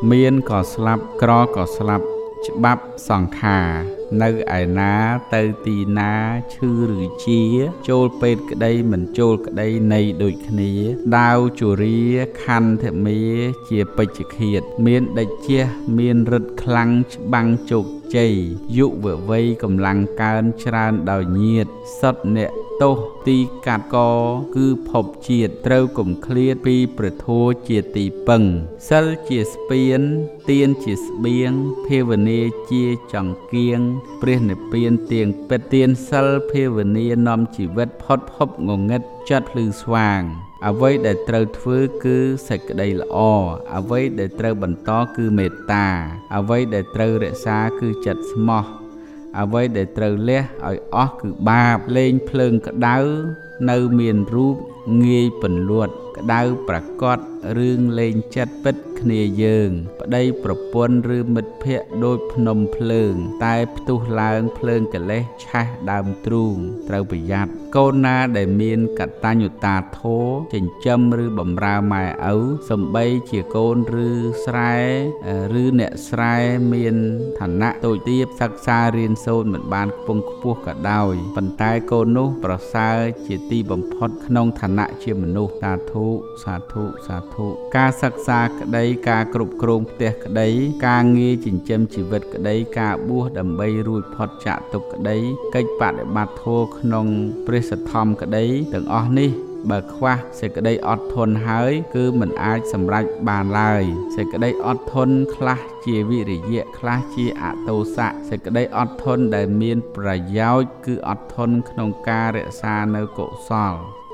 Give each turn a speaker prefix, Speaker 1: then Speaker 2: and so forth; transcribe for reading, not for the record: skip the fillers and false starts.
Speaker 1: មានក៏ស្លាប់ក្រក៏ស្លាប់ច្បាប់សង្ខារនៅឯណាទៅទីណាឈឺឬជាចូលពេទ្យក្តីមិនចូលក្តីនៃដូចគ្នាដាវជរាខន្ធមាជាពេជ្ជឃាតមានដេចជះមានរិទ្ធខ្លាំងច្បាំងជោគជ័យយុវវ័យកម្លាំងកើនច្រើនដោយញាតសុទ្ធអ្នកទោសទីកាត់កគឺភពជាតិត្រូវគំឃ្លាតពីព្រះធម៌ជាទីពឹងសិលជាស្ពានទានជាស្បៀងភាវនាជាចង្គៀងព្រះនិព្វានទៀងពិតទានសិលភាវនានាំជីវិតផុតភពងងឹតចិត្តភ្លឺស្វាងអ្វីដែលត្រូវធ្វើគឺសេចក្តីល្អអ្វីដែលត្រូវបន្តគឺមេត្តាអ្វីដែលត្រូវរក្សាគឺចិត្តស្មោះអ្វីដែលត្រូវលះឲ្យអស់គឺបាបលេងភ្លើងក្តៅនៅមានរូបងាយពន្លត់ក្តៅប្រកបរឿងលេងចិត្តពិតគ្នាយើងប្តីប្រពន្ធឬមិត្តភក្តិដូចភ្នំភ្លើងតែផ្ទុះឡើងភ្លើងកិលេសឆេះដើមទ្រូងត្រូវប្រយ័ត្នកូនណាដែលមានកតញ្ញុតាធម៌ចិញ្ចឹមឬបម្រើម៉ែឪសំបីជាកូនឬស្រែឬអ្នកស្រែមានឋានៈតូចទាបសិក្សារៀនសូត្រមិនបានខ្ពង់ខ្ពស់ក៏ដោយប៉ុន្តែកូននោះប្រសើរជាទីបំផុតក្នុងឋានៈជាមនុស្សសាធុសាធុសាធុការសិក្សាក្តីការគ្រប់គ្រងផ្ទះក្តីការងារចិញ្ចឹមជីវិតក្តីការបួសដើម្បីរួចផុតចាកទុក្ខក្តីកិច្ចបដិបត្តិធម៌ក្នុងព្រះសទ្ធម្មក្តីទាំងអស់នេះបើខ្វះសេចក្តីអត់ធន់ហើយគឺមិនអាចសម្រេចបានឡើយសេចក្តីអត់ធន់ខ្លះជាវិរិយៈខ្លះជាអតោសៈសេចក្តីអត់ធន់ដែលមានប្រយោជន៍គឺអត់ធន់ក្នុងការរក្សានៅកុសល